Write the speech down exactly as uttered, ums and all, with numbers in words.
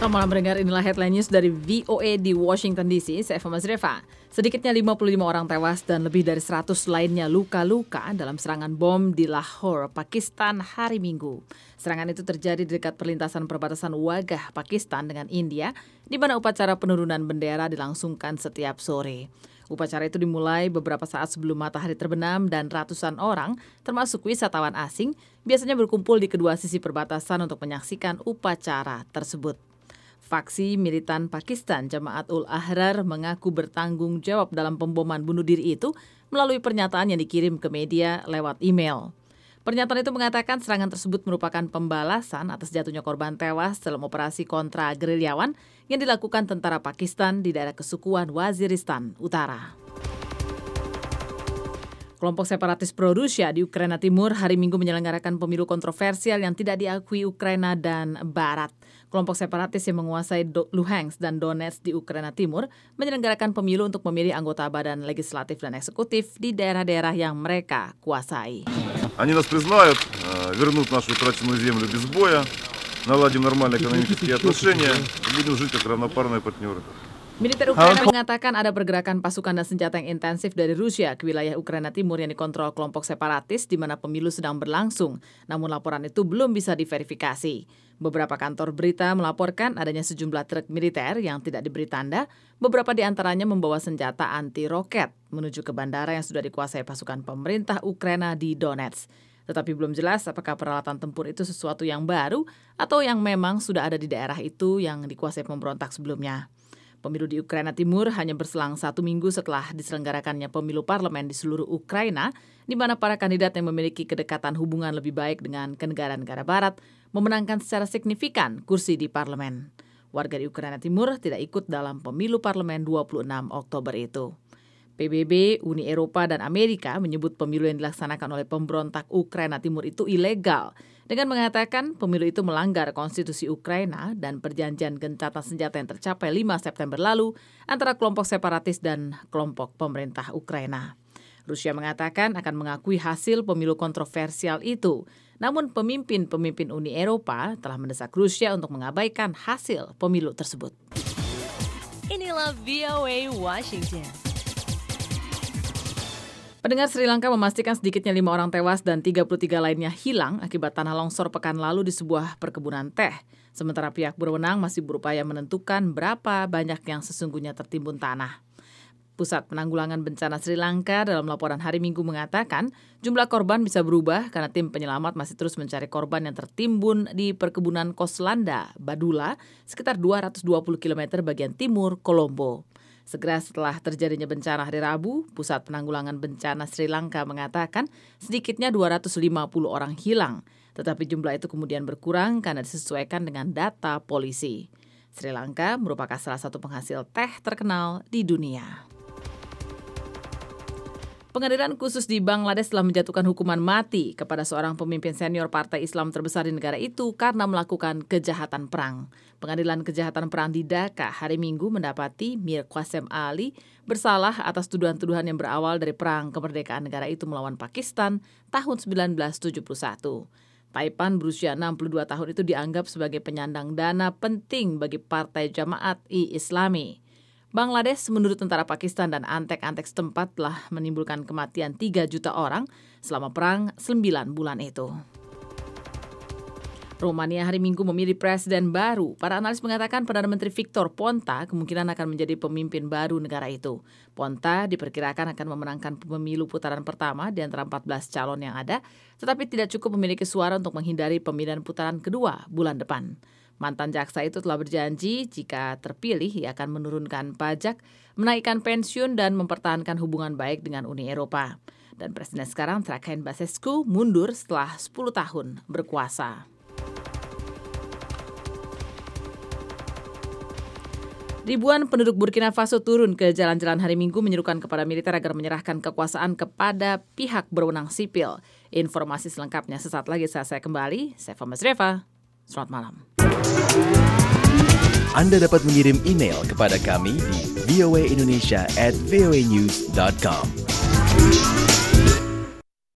Selamat malam pendengar, inilah headline news dari V O A di Washington D C. Saya Eva Mazreva. Sedikitnya lima puluh lima orang tewas dan lebih dari seratus lainnya luka-luka dalam serangan bom di Lahore, Pakistan hari Minggu. Serangan itu terjadi di dekat perlintasan perbatasan Wagah, Pakistan dengan India, di mana upacara penurunan bendera dilangsungkan setiap sore. Upacara itu dimulai beberapa saat sebelum matahari terbenam dan ratusan orang, termasuk wisatawan asing, biasanya berkumpul di kedua sisi perbatasan untuk menyaksikan upacara tersebut. Faksi militan Pakistan Jamaatul Ahrar mengaku bertanggung jawab dalam pemboman bunuh diri itu melalui pernyataan yang dikirim ke media lewat email. Pernyataan itu mengatakan serangan tersebut merupakan pembalasan atas jatuhnya korban tewas dalam operasi kontra gerilyawan yang dilakukan tentara Pakistan di daerah kesukuan Waziristan Utara. Kelompok separatis pro-Rusia di Ukraina Timur hari Minggu menyelenggarakan pemilu kontroversial yang tidak diakui Ukraina dan Barat. Kelompok separatis yang menguasai Luhansk dan Donetsk di Ukraina Timur menyelenggarakan pemilu untuk memilih anggota badan legislatif dan eksekutif di daerah-daerah yang mereka kuasai. Они нас признают, вернут нашу утраченную землю без боя, наладим нормальные экономические отношения и будем жить как равноправные партнеры. Militer Ukraina mengatakan ada pergerakan pasukan dan senjata yang intensif dari Rusia ke wilayah Ukraina Timur yang dikontrol kelompok separatis di mana pemilu sedang berlangsung. Namun laporan itu belum bisa diverifikasi. Beberapa kantor berita melaporkan adanya sejumlah truk militer yang tidak diberi tanda, beberapa di antaranya membawa senjata anti-roket menuju ke bandara yang sudah dikuasai pasukan pemerintah Ukraina di Donetsk. Tetapi belum jelas apakah peralatan tempur itu sesuatu yang baru atau yang memang sudah ada di daerah itu yang dikuasai pemberontak sebelumnya. Pemilu di Ukraina Timur hanya berselang satu minggu setelah diselenggarakannya pemilu parlemen di seluruh Ukraina, di mana para kandidat yang memiliki kedekatan hubungan lebih baik dengan negara-negara barat memenangkan secara signifikan kursi di parlemen. Warga di Ukraina Timur tidak ikut dalam pemilu parlemen dua puluh enam Oktober itu. P B B, Uni Eropa, dan Amerika menyebut pemilu yang dilaksanakan oleh pemberontak Ukraina Timur itu ilegal, dengan mengatakan pemilu itu melanggar konstitusi Ukraina dan perjanjian gencatan senjata yang tercapai lima September lalu antara kelompok separatis dan kelompok pemerintah Ukraina. Rusia mengatakan akan mengakui hasil pemilu kontroversial itu, namun pemimpin-pemimpin Uni Eropa telah mendesak Rusia untuk mengabaikan hasil pemilu tersebut. Inilah V O A Washington. Pendengar, Sri Lanka memastikan sedikitnya lima orang tewas dan tiga puluh tiga lainnya hilang akibat tanah longsor pekan lalu di sebuah perkebunan teh. Sementara pihak berwenang masih berupaya menentukan berapa banyak yang sesungguhnya tertimbun tanah. Pusat Penanggulangan Bencana Sri Lanka dalam laporan hari Minggu mengatakan jumlah korban bisa berubah karena tim penyelamat masih terus mencari korban yang tertimbun di perkebunan Koslanda, Badula, sekitar dua ratus dua puluh kilometer bagian timur Colombo. Segera setelah terjadinya bencana hari Rabu, Pusat Penanggulangan Bencana Sri Lanka mengatakan sedikitnya dua ratus lima puluh orang hilang. Tetapi jumlah itu kemudian berkurang karena disesuaikan dengan data polisi. Sri Lanka merupakan salah satu penghasil teh terkenal di dunia. Pengadilan khusus di Bangladesh telah menjatuhkan hukuman mati kepada seorang pemimpin senior partai Islam terbesar di negara itu karena melakukan kejahatan perang. Pengadilan kejahatan perang di Dhaka hari Minggu mendapati Mir Qasem Ali bersalah atas tuduhan-tuduhan yang berawal dari perang kemerdekaan negara itu melawan Pakistan tahun sembilan belas tujuh puluh satu. Taipan berusia enam puluh dua tahun itu dianggap sebagai penyandang dana penting bagi Partai Jamaat-i-Islami. Bangladesh menurut tentara Pakistan dan antek-antek setempat telah menimbulkan kematian tiga juta orang selama perang sembilan bulan itu. Romania hari Minggu memilih presiden baru. Para analis mengatakan Perdana Menteri Victor Ponta kemungkinan akan menjadi pemimpin baru negara itu. Ponta diperkirakan akan memenangkan pemilu putaran pertama di antara empat belas calon yang ada, tetapi tidak cukup memiliki suara untuk menghindari pemilihan putaran kedua bulan depan. Mantan jaksa itu telah berjanji jika terpilih ia akan menurunkan pajak, menaikkan pensiun dan mempertahankan hubungan baik dengan Uni Eropa. Dan presiden sekarang Traian Basescu mundur setelah sepuluh tahun berkuasa. Ribuan penduduk Burkina Faso turun ke jalan-jalan hari Minggu menyerukan kepada militer agar menyerahkan kekuasaan kepada pihak berwenang sipil. Informasi selengkapnya sesaat lagi saat saya kembali. Saya Eva Mazreva. Selamat malam. Anda dapat mengirim email kepada kami di v o a indonesia at v o a news dot com.